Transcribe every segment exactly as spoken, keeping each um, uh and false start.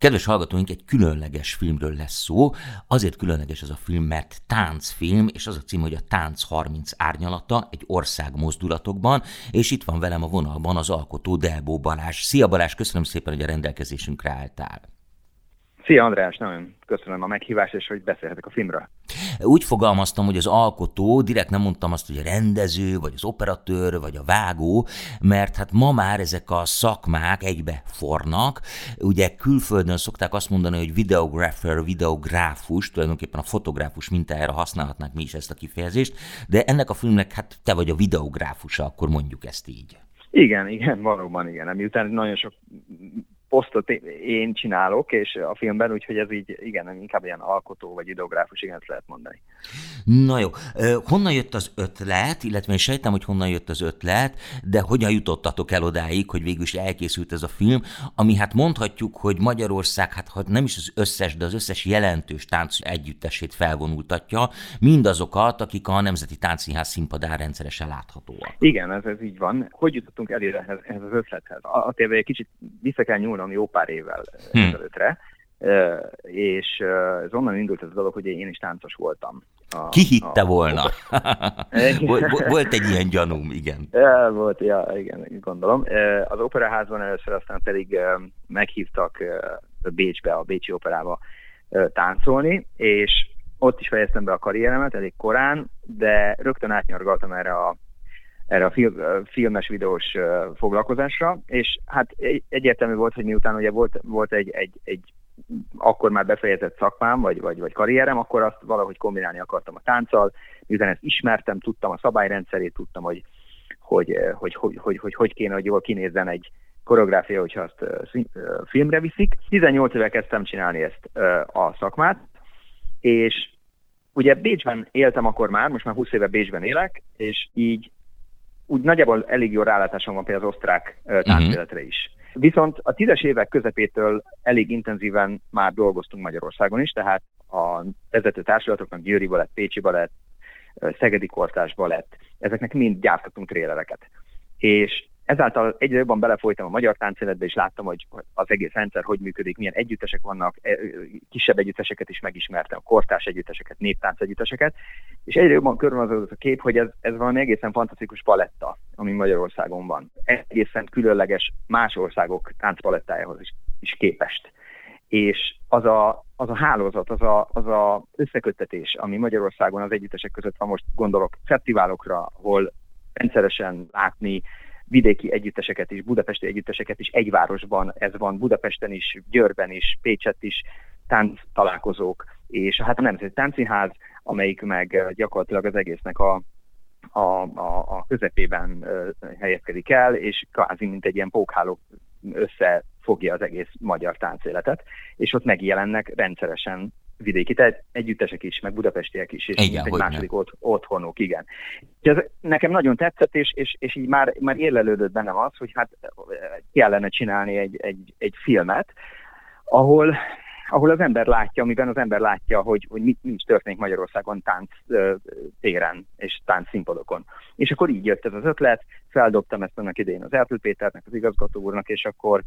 Kedves hallgatóink, egy különleges filmről lesz szó. Azért különleges ez a film, mert táncfilm, és az a cím, hogy a Tánc harminc árnyalata egy ország mozdulatokban, és itt van velem a vonalban az alkotó, Delbó Balázs. Szia Balázs, köszönöm szépen, hogy a rendelkezésünkre álltál. Szia András, nagyon köszönöm a meghívást, és hogy beszélhetek a filmről. Úgy fogalmaztam, hogy az alkotó, direkt nem mondtam azt, hogy a rendező, vagy az operatőr, vagy a vágó, mert hát ma már ezek a szakmák egybe fornak. Ugye külföldön szokták azt mondani, hogy videographer, videográfus, tulajdonképpen a fotográfus mintájára használhatnák mi is ezt a kifejezést, de ennek a filmnek hát te vagy a videográfusa, akkor mondjuk ezt így. Igen, igen, valóban igen. Miután nagyon sok posztot én csinálok, és a filmben, úgyhogy ez így, igen, inkább ilyen alkotó vagy ideográfus, igen, ezt lehet mondani. Na jó, honnan jött az ötlet, illetve én sejtem, hogy honnan jött az ötlet, de hogyan jutottatok el odáig, hogy végül is elkészült ez a film, ami hát mondhatjuk, hogy Magyarország, hát nem is az összes, de az összes jelentős tánc együttesét felvonultatja, mindazokat, akik a Nemzeti Táncszínház színpadán rendszeresen láthatóak. Igen, ez, ez így van. Hogy jutottunk el ehhez, ehhez az ötlethez? A, a tévé egy kicsit vissza kell nyúlnom jó pár évvel hmm. ezelőttre, és ez onnan indult ez a dolog, hogy én is táncos voltam. A, Ki hitte a, volna? A, volt, volt egy ilyen gyanúm, igen. Volt, ja, igen, gondolom. Az operaházban először, aztán pedig meghívtak Bécsbe, a Bécsi Operába táncolni, és ott is fejeztem be a karrieremet elég korán, de rögtön átnyargaltam erre a erre a film, filmes videós foglalkozásra, és hát egyértelmű volt, hogy miután ugye volt, volt egy, egy, egy akkor már befejezett szakmám, vagy, vagy, vagy karrierem, akkor azt valahogy kombinálni akartam a tánccal, miután ezt ismertem, tudtam a szabályrendszerét, tudtam, hogy hogy, hogy, hogy, hogy, hogy, hogy kéne, hogy jól kinézzen egy koreográfia, hogyha azt filmre viszik. tizennyolc éve kezdtem csinálni ezt a szakmát, és ugye Bécsben éltem akkor már, most már húsz éve Bécsben élek, és így úgy nagyjából elég jó rálátásom van például az osztrák táncéletre is. Viszont a tízes évek közepétől elég intenzíven már dolgoztunk Magyarországon is, tehát a vezető társulatoknak Győri Balett, Pécsi Balett, Szegedi Kortárs Balett, ezeknek mind gyártottunk trélereket. És ezáltal egyre jobban belefolytam a magyar táncéletbe, és láttam, hogy az egész rendszer hogy működik, milyen együttesek vannak, kisebb együtteseket is megismertem, kortárs együtteseket, néptánc együtteseket, és egyre jobban körvonalazódott a kép, hogy ez, ez valami egészen fantasztikus paletta, ami Magyarországon van. Egészen különleges más országok táncpalettájához is, is képest. És az a, az a hálózat, az a, az a összeköttetés, ami Magyarországon az együttesek között van, most gondolok fesztiválokra, ahol rendszeresen látni vidéki együtteseket is, budapesti együtteseket is egy városban, ez van Budapesten is, Győrben is, Pécsett is, tánc találkozók, és hát a Nemzeti Táncszínház, amelyik meg gyakorlatilag az egésznek a, a, a, a közepében helyezkedik el, és kvázi mint egy ilyen pókháló összefogja az egész magyar táncéletet, és ott megjelennek rendszeresen vidéki tehát együttesek is, meg budapestiek is, és igen, egy második ott, otthonok, igen. Ez nekem nagyon tetszett, és, és, és így már, már érlelődött bennem az, hogy hát kellene csinálni egy, egy, egy filmet, ahol, ahol az ember látja, amiben az ember látja, hogy, hogy mit, mit történik Magyarországon tánc téren és tánc színpadokon. És akkor így jött ez az ötlet, feldobtam ezt annak idején az Ertl Péternek, az igazgató úrnak, és akkor,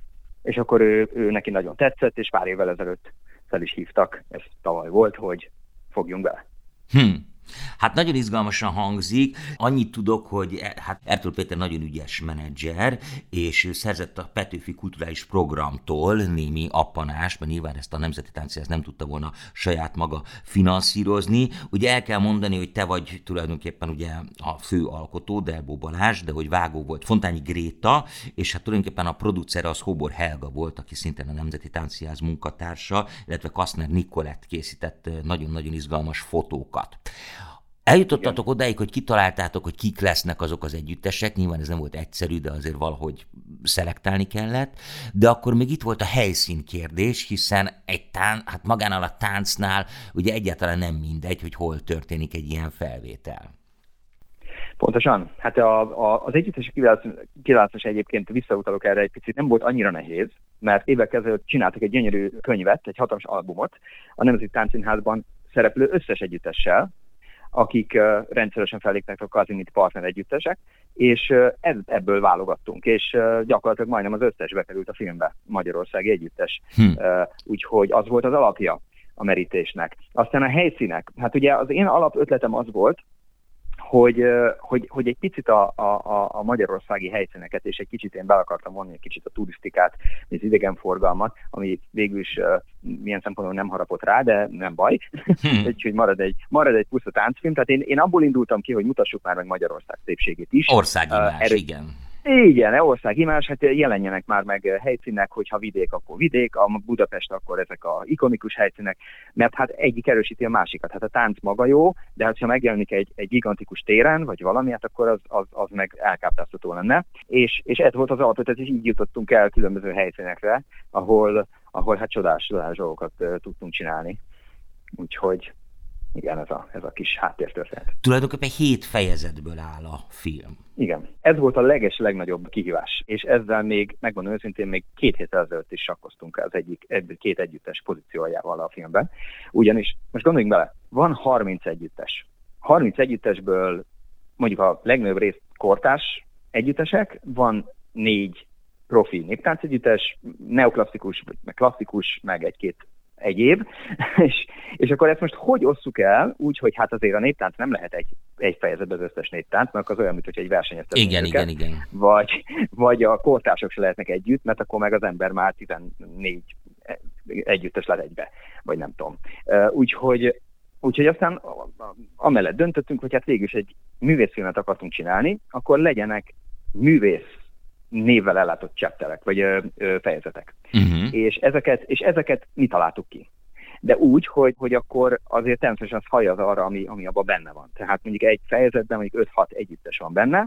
és akkor ő, ő neki nagyon tetszett, és pár évvel ezelőtt fel is hívtak, ez tavaly volt, hogy fogjunk bele. Hm. Hát nagyon izgalmasan hangzik. Annyit tudok, hogy hát Ertl Péter nagyon ügyes menedzser, és ő szerzett a Petőfi Kulturális Programtól némi appanást, mert nyilván ezt a Nemzeti Táncszínház nem tudta volna saját maga finanszírozni. Ugye el kell mondani, hogy te vagy tulajdonképpen ugye a fő alkotó, Delbó Balázs, de hogy vágó volt Fontányi Gréta, és hát tulajdonképpen a producer az Hóbor Helga volt, aki szintén a Nemzeti Táncszínház munkatársa, illetve Kaszner Nikolett készített nagyon-nagyon izgalmas fotókat. Eljutottatok igen. odáig, hogy kitaláltátok, hogy kik lesznek azok az együttesek, nyilván ez nem volt egyszerű, de azért valahogy szelektálni kellett, de akkor még itt volt a helyszín kérdés, hiszen egy tán, hát magánál a táncnál ugye egyáltalán nem mindegy, hogy hol történik egy ilyen felvétel. Pontosan. Hát a, a, az együttesek kiválasztása egyébként visszautalok erre egy picit, nem volt annyira nehéz, mert évek ezelőtt csináltak egy gyönyörű könyvet, egy hatalmas albumot a Nemzeti Táncszínházban szereplő összes együttessel, akik rendszeresen felléptek a Kazimit partner együttesek, és ebből válogattunk, és gyakorlatilag majdnem az összes bekerült a filmbe, magyarországi együttes. Hm. Úgyhogy az volt az alapja a merítésnek. Aztán a helyszínek. Hát ugye az én alapötletem az volt, hogy, hogy, hogy egy picit a, a, a magyarországi helyszíneket, és egy kicsit én be akartam vonni egy kicsit a turisztikát, az idegenforgalmat, ami végül is uh, milyen szempontból nem harapott rá, de nem baj. Hmm. Úgyhogy marad egy, marad egy puszta táncfilm. Tehát én, én abból indultam ki, hogy mutassuk már meg Magyarország szépségét is. Országimás, uh, erő... igen. Igen, országimás, hát jelenjenek már meg helyszínek, hogyha vidék, akkor vidék, a Budapest, akkor ezek a ikonikus helyszínek, mert hát egyik erősíti a másikat. Hát a tánc maga jó, de hát ha megjelenik egy, egy gigantikus téren, vagy valami, hát akkor az, az, az meg elkápráztató lenne. És, és ez volt az alapötlet, és így jutottunk el különböző helyszínekre, ahol, ahol hát csodás, csodás dolgokat uh, tudtunk csinálni. Úgyhogy igen, ez a, ez a kis háttértörténet. Tulajdonképpen hét fejezetből áll a film. Igen. Ez volt a leges, legnagyobb kihívás. És ezzel még, megmondom őszintén, még két héttel ezelőtt is sakkoztunk az egyik, egy, két együttes pozíciójával a filmben. Ugyanis, most gondoljunk bele, van harminc együttes. harminc együttesből mondjuk a legnagyobb rész kortárs együttesek, van négy profi néptánc együttes, neoklasszikus, meg klasszikus, meg egy-két egyéb, és, és akkor ezt most hogy osszuk el, úgy, hogy hát azért a néptánc nem lehet egy, egy fejezetben az összes néptánc, mert az olyan, mint hogy egy versenyeztetnénk igen, őket, igen, igen. Vagy, vagy a kortársok se lehetnek együtt, mert akkor meg az ember már tizennégy együttes lett egybe, vagy nem tudom. Úgyhogy, úgyhogy aztán amellett döntöttünk, hogy hát végül is egy művészfilmet akartunk csinálni, akkor legyenek művész névvel ellátott chapterek, vagy ö, ö, fejezetek. Uh-huh. És, ezeket, és ezeket mi találtuk ki. De úgy, hogy, hogy akkor azért természetesen az hajaz arra, ami, ami abban benne van. Tehát mondjuk egy fejezetben mondjuk öt-hat együttes van benne,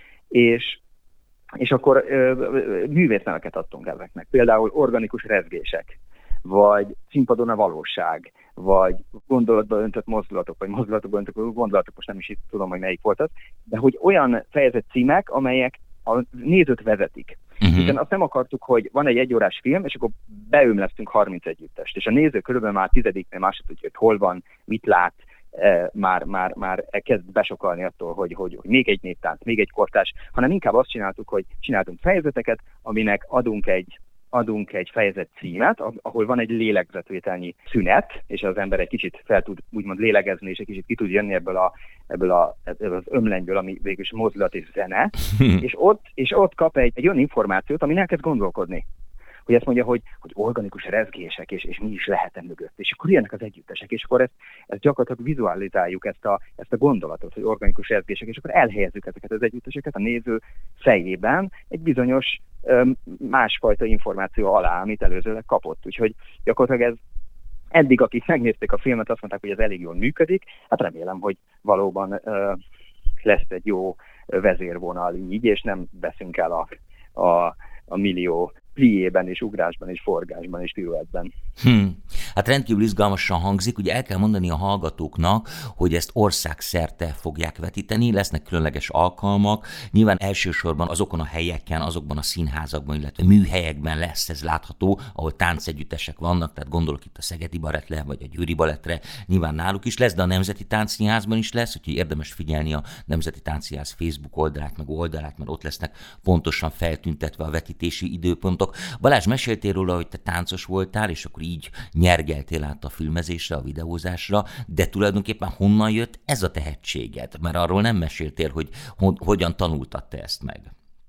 és, és akkor ö, ö, művészneveket adtunk ezeknek. Például organikus rezgések, vagy színpadon a valóság, vagy gondolatba öntött mozdulatok, vagy mozdulatokba öntött gondolatok, most nem is itt tudom, hogy melyik volt az, de hogy olyan fejezet címek, amelyek a nézőt vezetik. Uh-huh. Hiszen azt nem akartuk, hogy van egy egyórás film, és akkor beömlesztünk harminc együttest. És a néző körülbelül már tizediknél más tudja, hogy hol van, mit lát, e, már, már, már kezd besokalni attól, hogy, hogy, hogy még egy néptánc, még egy kortárs, hanem inkább azt csináltuk, hogy csináltunk fejezeteket, aminek adunk egy adunk egy fejezet címet, ahol van egy lélegzetvételnyi szünet, és az ember egy kicsit fel tud úgymond lélegezni, és egy kicsit ki tud jönni ebből, a, ebből, a, ebből az ömlenyből, ami végülis mozdulat és zene, és ott, és ott kap egy, egy olyan információt, amin elkezd gondolkodni. Hogy ezt mondja, hogy, hogy organikus rezgések, és, és mi is lehet mögött. És akkor ilyenek az együttesek, és akkor ezt, ezt gyakorlatilag vizualizáljuk, ezt a, ezt a gondolatot, hogy organikus rezgések, és akkor elhelyezzük ezeket az együtteseket a néző fejében egy bizonyos öm, másfajta információ alá, amit előzőleg kapott. Úgyhogy gyakorlatilag ez eddig, akik megnézték a filmet, azt mondták, hogy ez elég jól működik. Hát remélem, hogy valóban ö, lesz egy jó vezérvonal így, és nem veszünk el a, a, a millió pliében és ugrásban és forgásban és piruettben. Hmm. Hát rendkívül izgalmasan hangzik, ugye el kell mondani a hallgatóknak, hogy ezt országszerte fogják vetíteni, lesznek különleges alkalmak, nyilván elsősorban azokon a helyeken, azokban a színházakban, illetve műhelyekben lesz ez látható, ahol táncegyüttesek vannak, tehát gondolok itt a Szegedi Balettre, vagy a Győri Balettre, nyilván náluk is lesz, de a Nemzeti Táncszínházban is lesz, úgyhogy érdemes figyelni a Nemzeti Táncszínház Facebook oldalát, meg oldalát, mert ott lesznek pontosan feltüntetve a vetítési időpontok. Balázs, meséltél róla, hogy te táncos voltál, és akkor így nyergeltél át a filmezésre, a videózásra, de tulajdonképpen honnan jött ez a tehetséged? Mert arról nem meséltél, hogy ho- hogyan tanultad te ezt meg.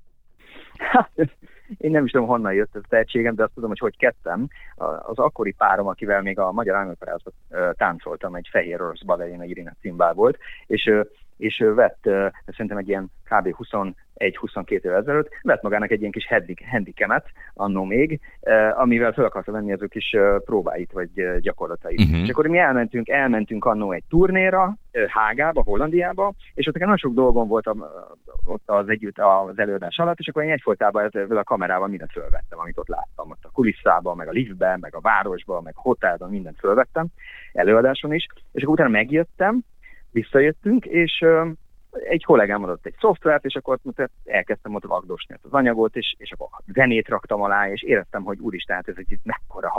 Hát, én nem is tudom, honnan jött ez a tehetségem, de azt tudom, hogy hogy kezdtem. Az akkori párom, akivel még a Magyar Álmodoparázban táncoltam, egy fehér orosz balerina, Irina Cimbál volt, és és vett, szerintem egy ilyen kb. huszonegy-huszonkét évvel ezelőtt, vett magának egy ilyen kis handicamet, annó még, amivel fel akarta venni az ő kis próbáit, vagy gyakorlatait. Uh-huh. És akkor mi elmentünk, elmentünk annó egy turnéra, Hágába, Hollandiába, és ott nagyon sok dolgom volt ott az együtt az előadás alatt, és akkor én egyfolytában ezzel a kamerával mindent fölvettem, amit ott láttam. Ott a kulisszában, meg a liftben, meg a városban, meg a hotelben, mindent fölvettem, előadáson is, és akkor utána megjöttem, visszajöttünk, és uh, egy kollégám adott egy szoftvert, és akkor elkezdtem ott vagdosni az anyagot, és, és akkor zenét raktam alá, és éreztem, hogy úristen, hát ez egy mekkora hatalom, hogy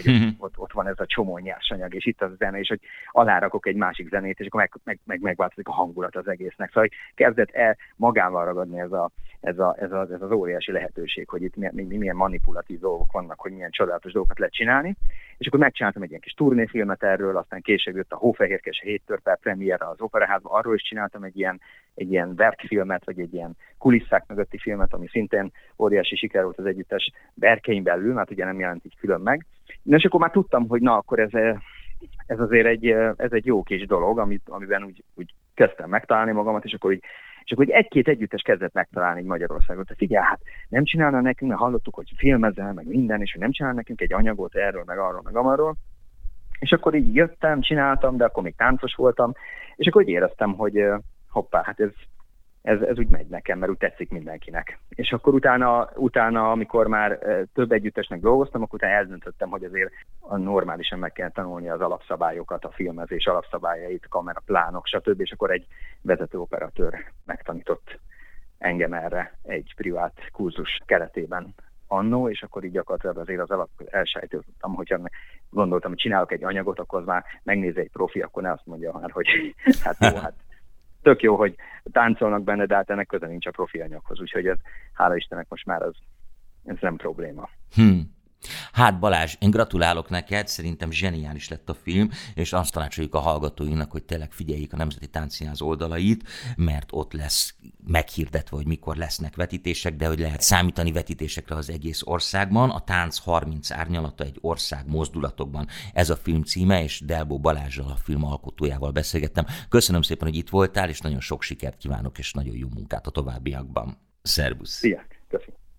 hogy ott, ott, ott van ez a csomó nyersanyag, és itt az a zene, és hogy alárakok egy másik zenét, és akkor meg, meg, meg, megváltozik a hangulat az egésznek. Szóval kezdett el magával ragadni ez, a, ez, a, ez, a, ez az óriási lehetőség, hogy itt milyen, milyen manipulatív dolgok vannak, hogy milyen csodálatos dolgokat lehet csinálni. És akkor megcsináltam egy ilyen kis turnéfilmet erről, aztán később jött a Hófehérkés hét per premierre az Operaházban, arról is csináltam egy ilyen, egy ilyen verkfilmet, vagy egy ilyen kulisszák mögötti filmet, ami szintén óriási siker volt az együttes berkein belül, mert ugye nem jelent így külön meg. Na, és akkor már tudtam, hogy na, akkor ez, ez azért egy, ez egy jó kis dolog, amit, amiben úgy, úgy kezdtem megtalálni magamat, és akkor így És akkor egy-két együttes kezdett megtalálni egy Magyarországot. Tehát figyelj, hát nem csinálna nekünk, mert hallottuk, hogy filmezzel, meg minden, és hogy nem csinál nekünk egy anyagot erről, meg arról, meg amarról. És akkor így jöttem, csináltam, de akkor még táncos voltam, és akkor így éreztem, hogy hoppá, hát ez, ez, ez úgy megy nekem, mert úgy tetszik mindenkinek. És akkor utána, utána amikor már több együttesnek dolgoztam, akkor utána eldöntöttem, hogy azért normálisan meg kell tanulni az alapszabályokat, a filmezés alapszabályait, kameraplánok, stb. És akkor egy vezető operatőr megtanított engem erre egy privát kurzus keretében annó, és akkor így gyakorlatilag azért az alap elsejtődtem, hogyha gondoltam, hogy csinálok egy anyagot, akkor az már megnézi egy profi, akkor ne azt mondja már, hogy hát jó, hát tök jó, hogy táncolnak benne, de hát ennek köze nincs a profi anyaghoz, úgyhogy ez, hála Istennek most már az, ez nem probléma. Hmm. Hát Balázs, én gratulálok neked, szerintem zseniális lett a film, és azt tanácsoljuk a hallgatóinknak, hogy tényleg figyeljék a Nemzeti Táncszínház oldalait, mert ott lesz meghirdetve, hogy mikor lesznek vetítések, de hogy lehet számítani vetítésekre az egész országban. A Tánc harminc árnyalata egy ország mozdulatokban. Ez a film címe, és Delbó Balázsral, a film alkotójával beszélgettem. Köszönöm szépen, hogy itt voltál, és nagyon sok sikert kívánok, és nagyon jó munkát a továbbiakban. Szervusz! Szia! Köszönöm!